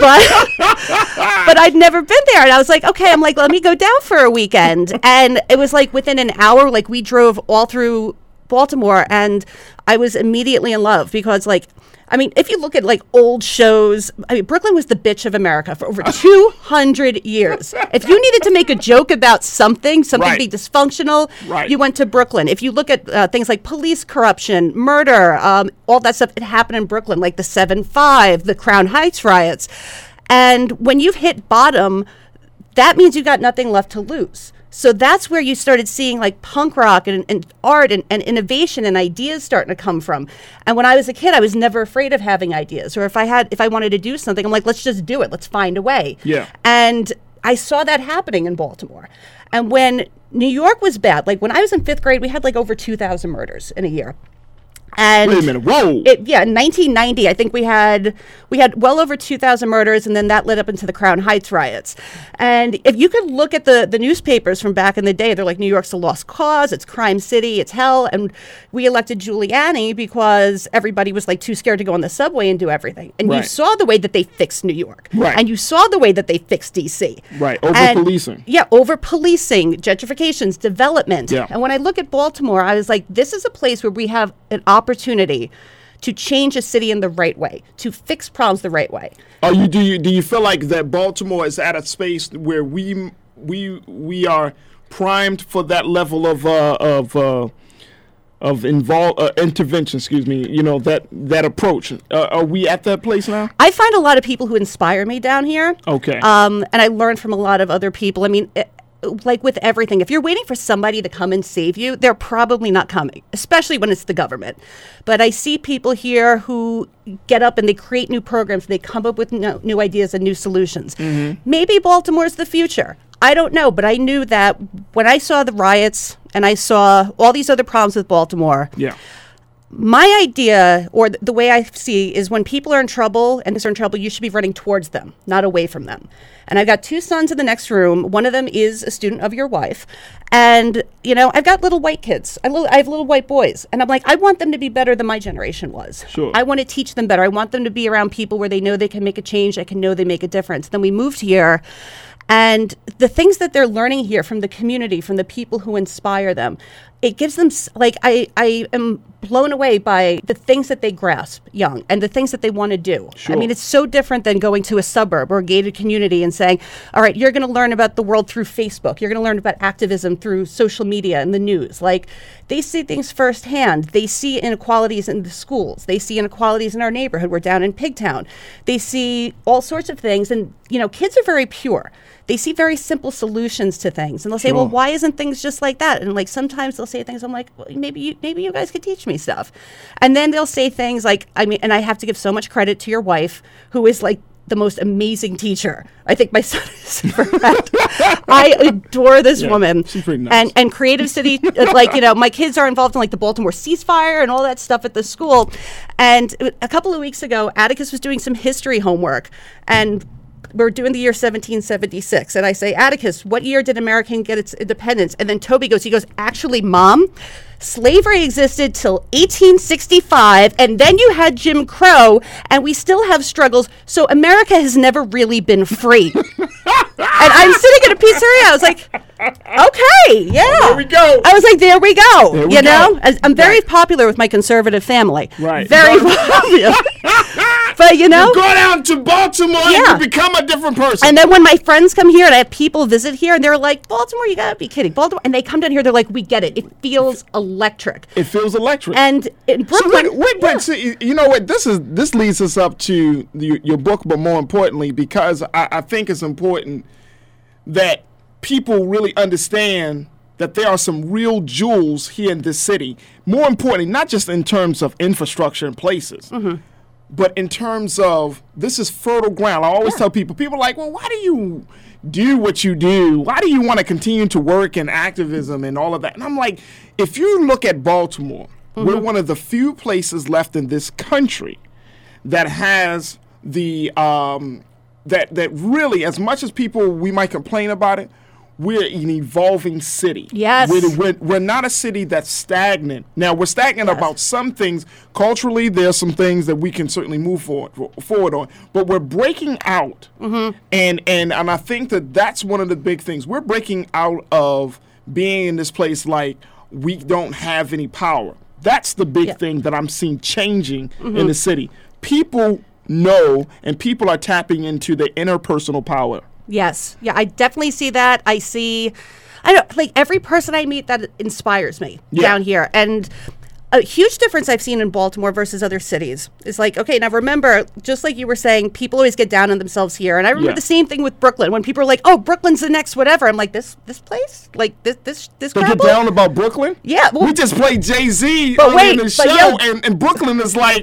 but I'd never been there. And I was like, okay, I'm like, let me go down for a weekend. And it was like within an hour, like we drove all through Baltimore, and I was immediately in love because, like, I mean, if you look at like old shows, I mean, Brooklyn was the bitch of America for over two hundred years. If you needed to make a joke about something, something right. be dysfunctional, right. you went to Brooklyn. If you look at uh, things like police corruption, murder, um, all that stuff, it happened in Brooklyn, like the seven five, the Crown Heights riots. And when you've hit bottom, that means you got nothing left to lose. So that's where you started seeing like punk rock and, and art and, and innovation and ideas starting to come from. And when I was a kid, I was never afraid of having ideas. Or if I had, if I wanted to do something, I'm like, let's just do it. Let's find a way. Yeah. And I saw that happening in Baltimore. And when New York was bad, like when I was in fifth grade, we had like over two thousand murders in a year. And wait a minute, whoa! It, yeah, in nineteen ninety, I think we had we had well over two thousand murders, and then that led up into the Crown Heights riots. And if you could look at the, the newspapers from back in the day, they're like, New York's a lost cause, it's crime city, it's hell. And we elected Giuliani because everybody was like too scared to go on the subway and do everything. And Right. you saw the way that they fixed New York. Right. And you saw the way that they fixed D C. Right, over And- policing. Yeah, over policing, gentrifications, development. Yeah. And when I look at Baltimore, I was like, this is a place where we have an opportunity to change a city in the right way, to fix problems the right way. Are you do you do you feel like that Baltimore is at a space where we we we are primed for that level of uh, of uh, of involve uh, intervention? Excuse me. You know that that approach. Uh, are we at that place now? I find a lot of people who inspire me down here. Okay. Um, and I learn from a lot of other people. I mean, it, like with everything, if you're waiting for somebody to come and save you, they're probably not coming, especially when it's the government. But I see people here who get up and they create new programs, they come up with no, new ideas and new solutions. Mm-hmm. Maybe Baltimore's the future. I don't know, but I knew that when I saw the riots and I saw all these other problems with Baltimore, Yeah. my idea, or th- the way I see, is when people are in trouble and they're in trouble, you should be running towards them, not away from them. And I've got two sons in the next room. One of them is a student of your wife. And, you know, I've got little white kids. I, little, I have little white boys. And I'm like, I want them to be better than my generation was. Sure. I want to teach them better. I want them to be around people where they know they can make a change. I can know they make a difference. Then we moved here. And the things that they're learning here from the community, from the people who inspire them, it gives them, s- like, I, I am blown away by the things that they grasp young and the things that they want to do. Sure. I mean, it's so different than going to a suburb or a gated community and saying, all right, you're going to learn about the world through Facebook. You're going to learn about activism through social media and the news. Like, they see things firsthand. They see inequalities in the schools. They see inequalities in our neighborhood. We're down in Pigtown. They see all sorts of things. And, you know, kids are very pure. They see very simple solutions to things, and they'll say, Sure. "Well, why isn't things just like that?" And like sometimes they'll say things, I'm like, well, "Maybe you, maybe you guys could teach me stuff." And then they'll say things like, "I mean," and I have to give so much credit to your wife, who is like the most amazing teacher. I think my son is for that. I adore this Yeah, woman. she's pretty nice. And and Creative City, uh, like, you know, my kids are involved in like the Baltimore ceasefire and all that stuff at the school. And a couple of weeks ago, Atticus was doing some history homework, and we're doing the year seventeen seventy-six. And I say, Atticus, what year did America get its independence? And then Toby goes, he goes, actually, Mom, slavery existed till eighteen sixty-five, and then you had Jim Crow, and we still have struggles. So America has never really been free. And I'm sitting in a pizzeria. I was like, okay, yeah. Oh, there we go. I was like, there we go. There we you know, go. As- I'm very popular with my conservative family. Right. Very popular. But you know, You go down to Baltimore Yeah. and you become a different person. and then when my friends come here and I have people visit here and they're like, Baltimore, you gotta be kidding. Baltimore. And they come down here, they're like, we get it. It feels electric. It feels electric. And in So Brooklyn, wait, wait, but see, you know what? This is this leads us up to the, your book, but more importantly, because I, I think it's important that people really understand that there are some real jewels here in this city. More importantly, not just in terms of infrastructure and places, Mm-hmm. but in terms of this is fertile ground. I always tell people, people are like, well, why do you do what you do? Why do you want to continue to work in activism and all of that? And I'm like, if you look at Baltimore, we're one of the few places left in this country that has the um, that that really, as much as people we might complain about it, we're an evolving city. Yes. We're, we're, we're not a city that's stagnant. Now, we're stagnant Yes. about some things. Culturally, there's some things that we can certainly move forward, forward on. But we're breaking out. Mm-hmm. And, and, and I think that that's one of the big things. We're breaking out of being in this place like we don't have any power. That's the big Yeah. thing that I'm seeing changing in the city. People know, and people are tapping into their interpersonal power. yes, yeah, I definitely see that. I see, I don't like every person I meet that inspires me Yeah. down here. And a huge difference I've seen in Baltimore versus other cities is like, okay, now remember, just like you were saying, people always get down on themselves here. And I remember Yeah. the same thing with Brooklyn when people are like, oh, Brooklyn's the next whatever. I'm like, this this place? Like this this this They get crapple? down about Brooklyn? Yeah, well- we just played Jay-Z But earlier wait, in the but show, yo- and, and Brooklyn is like,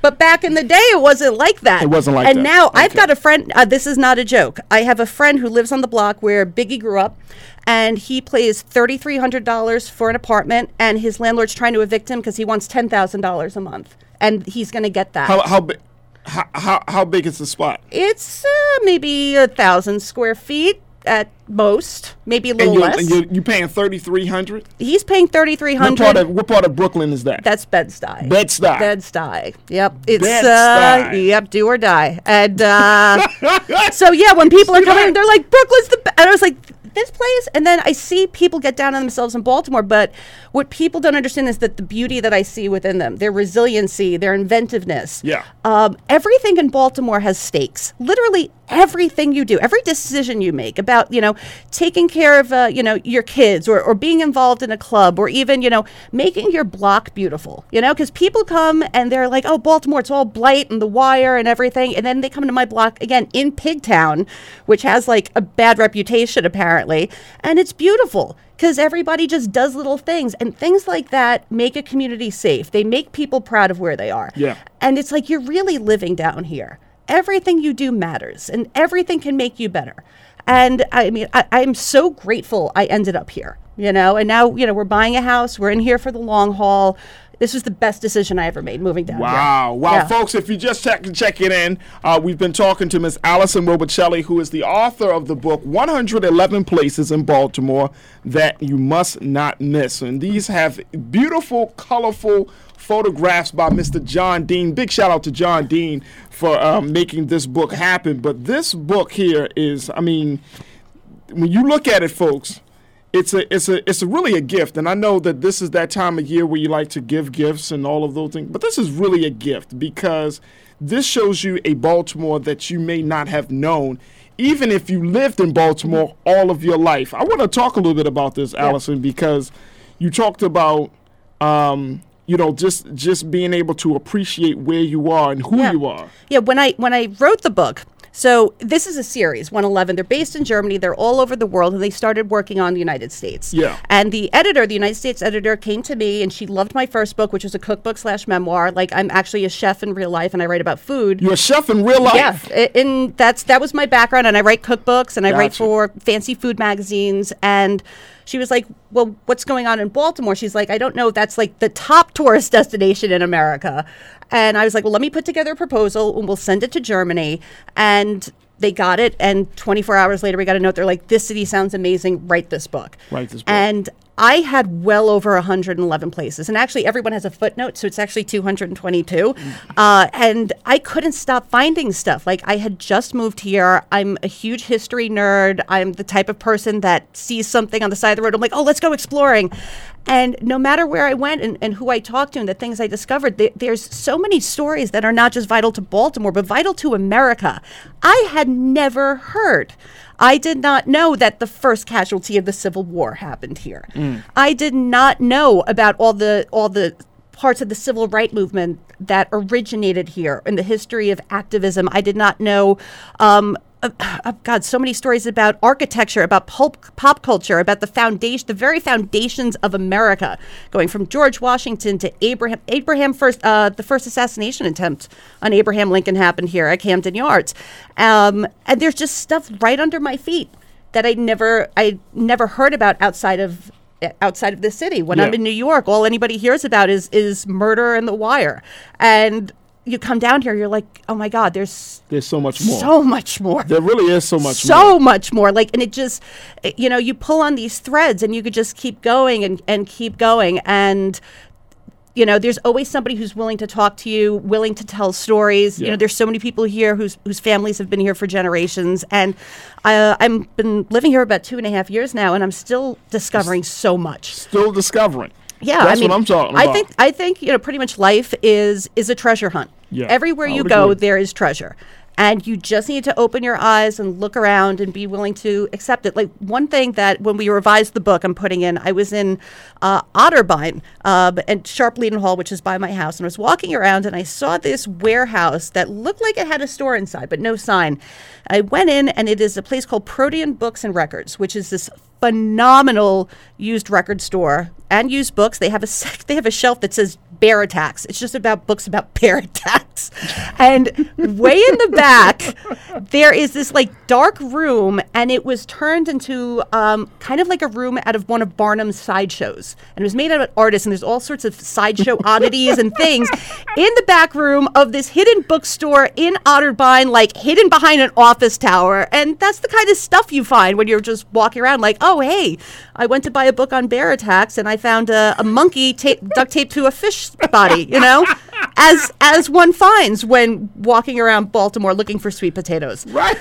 But back in the day, it wasn't like that. It wasn't like and that. And now Okay. I've got a friend, uh, this is not a joke. I have a friend who lives on the block where Biggie grew up, and he pays three thousand three hundred dollars for an apartment, and his landlord's trying to evict him because he wants ten thousand dollars a month. And he's going to get that. How how big? How, how how big is the spot? It's uh, maybe a thousand square feet at most, maybe a little and you're, less. And you're, you paying thirty three hundred? He's paying thirty three What hundred. part of what part of Brooklyn is that? That's Bed-Stuy. Bed-Stuy. Bed-Stuy. Yep. It's Bed-Stuy. uh yep, do or die. And uh so yeah, when people are coming, they're like, Brooklyn's the be-. And I was like, this place, and then I see people get down on themselves in Baltimore, but what people don't understand is that the beauty that I see within them, their resiliency, their inventiveness. Yeah. Um, everything in Baltimore has stakes. Literally everything you do, every decision you make about, you know, taking care of, uh, you know, your kids or, or being involved in a club or even, you know, making your block beautiful, you know, because people come and they're like, oh, Baltimore, it's all blight and the wire and everything. And then they come to my block again in Pigtown, which has like a bad reputation apparently. And it's beautiful because everybody just does little things, and things like that make a community safe. They make people proud of where they are. Yeah. And it's like you're really living down here. Everything you do matters, and everything can make you better. And I mean, I, I'm so grateful I ended up here, you know, and now, you know, we're buying a house. We're in here for the long haul. This was the best decision I ever made, moving down Wow. here. Wow. Yeah. Folks, if you just check, check it in, uh, we've been talking to Miss Allison Robicelli, who is the author of the book, one hundred eleven Places in Baltimore That You Must Not Miss. And these have beautiful, colorful photographs by Mister John Dean. Big shout out to John Dean for um, making this book happen. But this book here is, I mean, when you look at it, folks, It's a it's a it's a really a gift, and I know that this is that time of year where you like to give gifts and all of those things. But this is really a gift because this shows you a Baltimore that you may not have known, even if you lived in Baltimore all of your life. I want to talk a little bit about this, Allison, because you talked about um, you know just just being able to appreciate where you are and who Yeah. you are. Yeah, when I when I wrote the book, so this is a series, one eleven. They're based in Germany. They're all over the world, and they started working on the United States. Yeah. And the editor, the United States editor, came to me, and she loved my first book, which was a cookbook slash memoir. Like, I'm actually a chef in real life, and I write about food. You're a chef in real life? Yeah, a- and that's that was my background, and I write cookbooks, and I write Gotcha. for fancy food magazines, and she was like, well, what's going on in Baltimore? She's like, I don't know if that's like the top tourist destination in America. And I was like, well, let me put together a proposal, and we'll send it to Germany. And they got it, and twenty-four hours later, we got a note. They're like, this city sounds amazing. Write this book. Write this book. And I had well over one hundred eleven places. And actually, everyone has a footnote, so it's actually two hundred twenty-two. Uh, and I couldn't stop finding stuff. Like, I had just moved here. I'm a huge history nerd. I'm the type of person that sees something on the side of the road. I'm like, oh, let's go exploring. And no matter where I went and, and who I talked to and the things I discovered, th- there's so many stories that are not just vital to Baltimore, but vital to America. I had never heard. I did not know that the first casualty of the Civil War happened here. Mm. I did not know about all the all the parts of the civil rights movement that originated here in the history of activism. I did not know, um, uh, uh, God, so many stories about architecture, about pulp, pop culture, about the foundation, the very foundations of America, going from George Washington to Abraham. Abraham first, uh, the first assassination attempt on Abraham Lincoln happened here at Camden Yards, um, and there's just stuff right under my feet that I never, I never heard about outside of. outside of the city. When Yeah. I'm in New York, all anybody hears about is is murder and The Wire. And you come down here, you're like, oh my God, there's There's so much more. so much more. There really is so much so more. much more. Like, and it just, it- you know, you pull on these threads and you could just keep going and, and keep going. And, you know, there's always somebody who's willing to talk to you, willing to tell stories. You Yeah. know, there's so many people here whose whose families have been here for generations. And I, I've been living here about two and a half years now, and I'm still discovering so much. Still discovering. Yeah, That's I mean, what I'm talking I about. think I think you know, pretty much life is is a treasure hunt. Yeah, Everywhere I you would go, agree. there is treasure, and you just need to open your eyes and look around and be willing to accept it. Like, one thing that when we revised the book, I'm putting in, I was in uh, Otterbein uh, and Sharp Leaden Hall, which is by my house, and I was walking around and I saw this warehouse that looked like it had a store inside, but no sign. I went in, and it is a place called Protean Books and Records, which is this phenomenal used record store and used books. They have a sec- they have a shelf that says bear attacks. It's just about books about bear attacks. house. And way in the back, there is this like dark room, and it was turned into um, kind of like a room out of one of Barnum's sideshows. And it was made out of artists, and there's all sorts of sideshow oddities and things in the back room of this hidden bookstore in Otterbein, like hidden behind an office tower. And that's the kind of stuff you find when you're just walking around like, oh, hey, I went to buy a book on bear attacks, and I found a, a monkey ta- duct taped to a fish body, you know, as as one finds when walking around Baltimore looking for sweet potatoes. Right.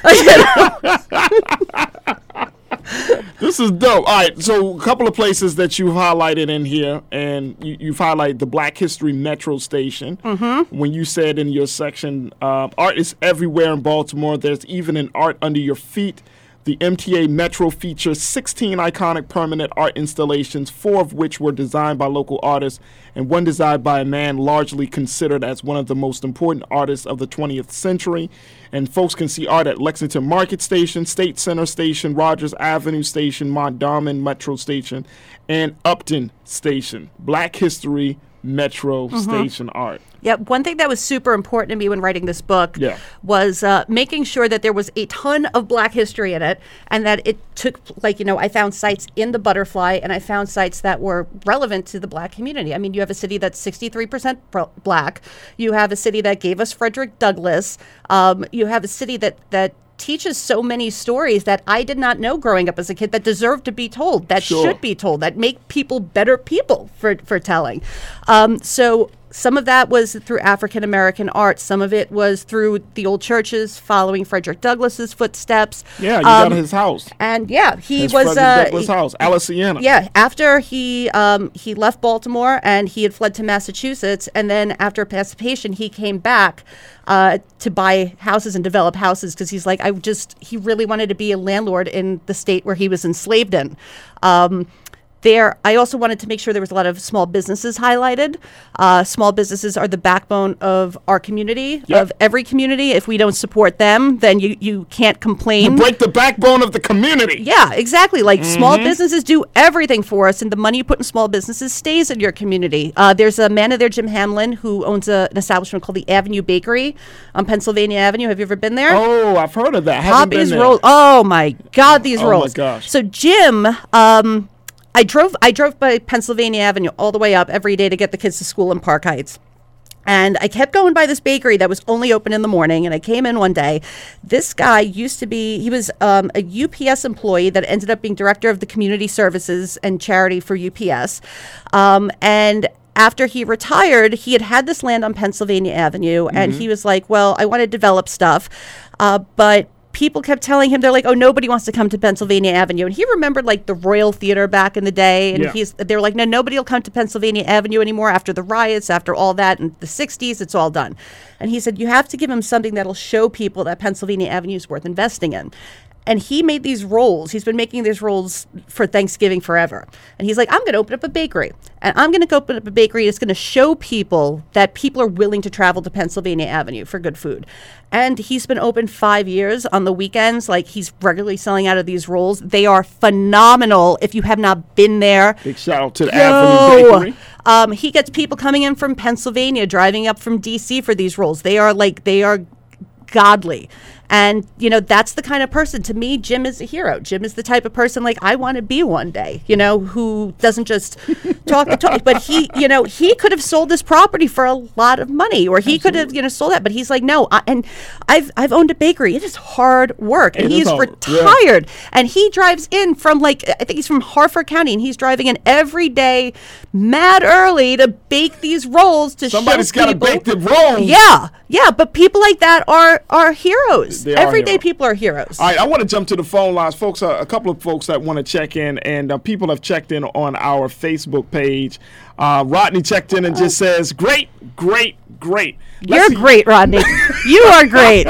This is dope. All right, so a couple of places that you've highlighted in here, and you, you've highlighted the Black History Metro Station. Mm-hmm. When you said in your section, uh, art is everywhere in Baltimore. There's even an art under your feet. The M T A Metro features sixteen iconic permanent art installations, four of which were designed by local artists, and one designed by a man largely considered as one of the most important artists of the twentieth century. And folks can see art at Lexington Market Station, State Center Station, Rogers Avenue Station, Mondawmin Metro Station, and Upton Station. Black History Metro Mm-hmm. Station art. Yeah, one thing that was super important to me when writing this book Yeah. was uh, making sure that there was a ton of Black history in it, and that it took, like, you know, I found sites in the Butterfly, and I found sites that were relevant to the Black community. I mean, you have a city that's sixty-three percent pro- Black. You have a city that gave us Frederick Douglass. Um, you have a city that that teaches so many stories that I did not know growing up as a kid that deserve to be told, that Sure. should be told, that make people better people for, for telling. Um, so some of that was through African American art. Some of it was through the old churches following Frederick Douglass's footsteps. Yeah, you Um, got his house. And yeah, he His was Frederick uh, Douglass he- house, Aliciana. Yeah, after he um, he left Baltimore and he had fled to Massachusetts, and then after emancipation, he came back uh, to buy houses and develop houses because he's like, I just he really wanted to be a landlord in the state where he was enslaved in. Um, There, I also wanted to make sure there was a lot of small businesses highlighted. Uh, small businesses are the backbone of our community, Yep. of every community. If we don't support them, then you, you can't complain. You break the backbone of the community. Yeah, exactly. Like small Mhm. businesses do everything for us, and the money you put in small businesses stays in your community. Uh, there's a man there, Jim Hamlin, who owns a, an establishment called the Avenue Bakery on Pennsylvania Avenue. Have you ever been there? Oh, I've heard of that. I haven't been Hobbies there. rolls. Oh my God, these Oh, my rolls. gosh. So Jim, um, I drove I drove by Pennsylvania Avenue all the way up every day to get the kids to school in Park Heights. And I kept going by this bakery that was only open in the morning. And I came in one day. This guy used to be, he was um, a U P S employee that ended up being director of the community services and charity for U P S. Um, and after he retired, he had had this land on Pennsylvania Avenue. And Mhm. he was like, well, I want to develop stuff. Uh, but people kept telling him, they're like, oh, nobody wants to come to Pennsylvania Avenue. And he remembered like the Royal Theater back in the day. And Yeah. he's they were like, no, nobody will come to Pennsylvania Avenue anymore after the riots, after all that in the sixties, it's all done. And he said, you have to give him something that'll show people that Pennsylvania Avenue is worth investing in. And he made these rolls. He's been making these rolls for Thanksgiving forever. And he's like, I'm going to open up a bakery. And I'm going to open up a bakery that's going to show people that people are willing to travel to Pennsylvania Avenue for good food. And he's been open five years on the weekends. Like, he's regularly selling out of these rolls. They are phenomenal if you have not been there. Big shout out to the Yo! Avenue Bakery. Um, he gets people coming in from Pennsylvania, driving up from D C for these rolls. They are like, they are godly. And, you know, that's the kind of person, to me, Jim is a hero. Jim is the type of person, like, I want to be one day, you know, who doesn't just talk the talk. But he, you know, he could have sold this property for a lot of money, or he could have, you know, sold that. But he's like, no. I, and I've I've owned a bakery. It is hard work. And It is he's hard, retired. And he drives in from, like, I think he's from Harford County, and he's driving in every day mad early to bake these rolls to Somebody's show people. gotta bake the rolls. Yeah. Yeah. But people like that are, are heroes. They are Everyday heroes. people are heroes. All right, I want to jump to the phone lines, folks. Uh, a couple of folks that want to check in, and uh, people have checked in on our Facebook page. Uh, Rodney checked in and just says, "Great, great, great." You're great, Rodney. You are great.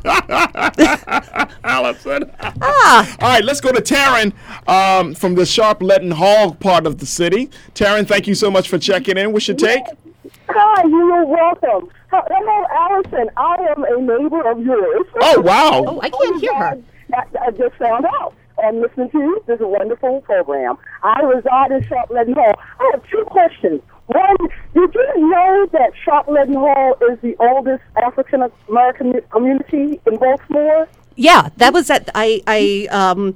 Allison. Ah. All right, let's go to Taryn um, from the Sharp Letton Hall part of the city. Taryn, thank you so much for checking in. What's your take? Hi, you are welcome. Hello, Allison. I am a neighbor of yours. Oh, wow. Oh, I can't hear her. I, I just found out and listened to this wonderful program. I reside in Sharp Letton Hall. I have two questions. One, did you know that Sharp Leadenhall is the oldest African American community in Baltimore? Yeah, that was at I I um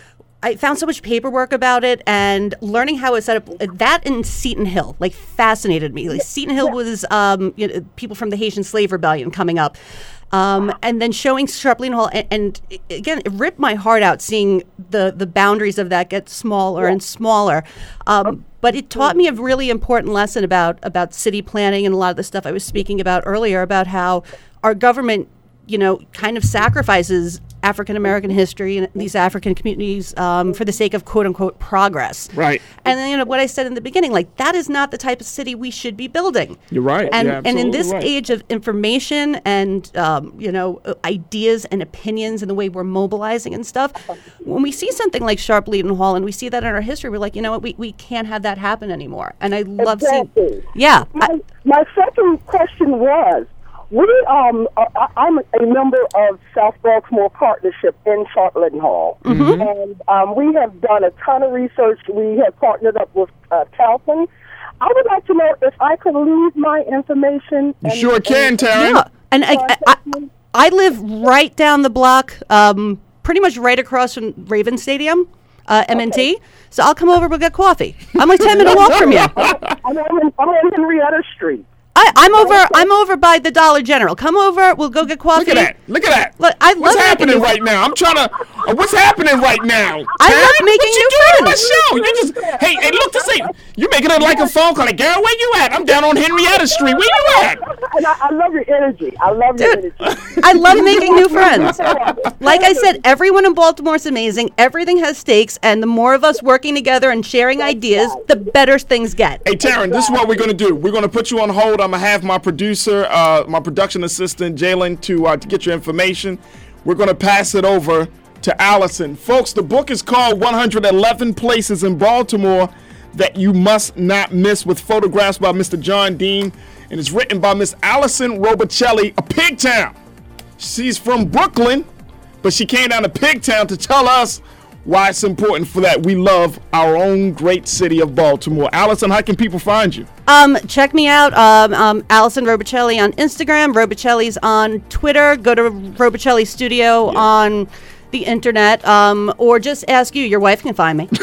I found so much paperwork about it, and learning how it's set up. That in Seton Hill, like, fascinated me. Like, Seton Hill was um you know, people from the Haitian Slave Rebellion coming up. Um, and then showing Sharp Leadenhall, and, and again, it ripped my heart out seeing the, the boundaries of that get smaller and smaller. Um, but it taught me a really important lesson about about city planning and a lot of the stuff I was speaking about earlier about how our government, you know, kind of sacrifices African American history and these African communities um, for the sake of quote unquote progress. Right. And then, you know, what I said in the beginning, like, that is not the type of city we should be building. You're right. And You're and in this absolutely right. age of information and um, you know, uh, ideas and opinions and the way we're mobilizing and stuff, when we see something like Sharp Leadenhall and we see that in our history, we're like, you know what, we, we can't have that happen anymore. And I love Exactly. seeing. Yeah. My, my second question was, we um I, I'm a member of South Baltimore Partnership in Sharp Leadenhall, Mhm. and um, we have done a ton of research. We have partnered up with uh, Talcon. I would like to know if I could leave my information. You sure can, Taryn. Yeah. And I, I, I, I live right down the block, um, pretty much right across from Raven Stadium, uh, M N T. So I'll come over, we'll get coffee. I'm like ten minute walk from you. I'm on, I'm on Henrietta Street. I, I'm over. I'm over by the Dollar General. Come over. We'll go get coffee. Look at that. Look at that. Look, I what's love happening making right now? I'm trying to. Uh, what's happening right now? I Taryn? love making what you new doing on my friends. show? You just hey hey look this ain't. You making it like a phone call. Like, girl, where you at? I'm down on Henrietta Street. Where you at? And I, I love your energy. I love your energy. I love making new friends. Like I said, everyone in Baltimore is amazing. Everything has stakes, and the more of us working together and sharing ideas, the better things get. Hey, Taryn, this is what we're going to do. We're going to put you on hold. I'm going to have my producer, uh, my production assistant, Jalen, to, uh, to get your information. We're going to pass it over to Allison. Folks, the book is called one hundred eleven Places in Baltimore That You Must Not Miss, with photographs by Mister John Dean, and it's written by Miss Allison Robicelli of Pigtown. She's from Brooklyn, but she came down to Pigtown to tell us why it's important for that. We love our own great city of Baltimore. Allison, how can people find you? Um, check me out, um, um, Allison Robicelli on Instagram. Robicelli's on Twitter. Go to Robicelli Studio yeah. on the internet, um, or just ask you. Your wife can find me.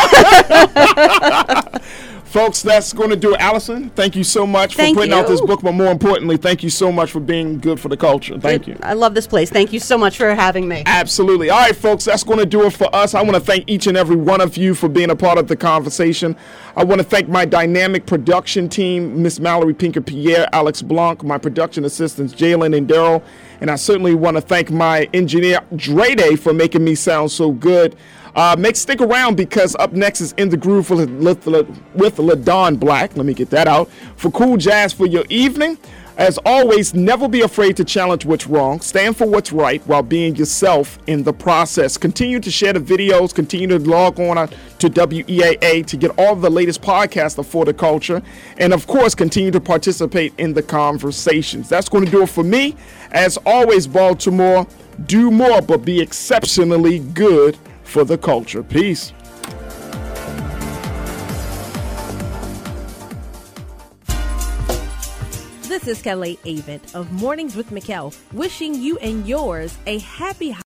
Folks, that's going to do it. Allison, thank you so much Thank for putting you. out this book, but more importantly, thank you so much for being good for the culture. Thank you. I love this place. Thank you so much for having me. Absolutely. All right, folks, that's going to do it for us. I want to thank each and every one of you for being a part of the conversation. I want to thank my dynamic production team, Miss Mallory Pinker-Pierre, Alex Blanc, my production assistants, Jalen and Daryl, and I certainly want to thank my engineer, Drede, for making me sound so good. Uh, make stick around, because up next is In the Groove with, with, with LaDon Black. Let me get that out. For cool jazz for your evening. As always, never be afraid to challenge what's wrong. Stand for what's right while being yourself in the process. Continue to share the videos. Continue to log on to W E A A to get all the latest podcasts of For the Culture. And, of course, continue to participate in the conversations. That's going to do it for me. As always, Baltimore, do more, but be exceptionally good for the culture. Peace. This is Kelly Avent of Mornings with Mikkel, wishing you and yours a happy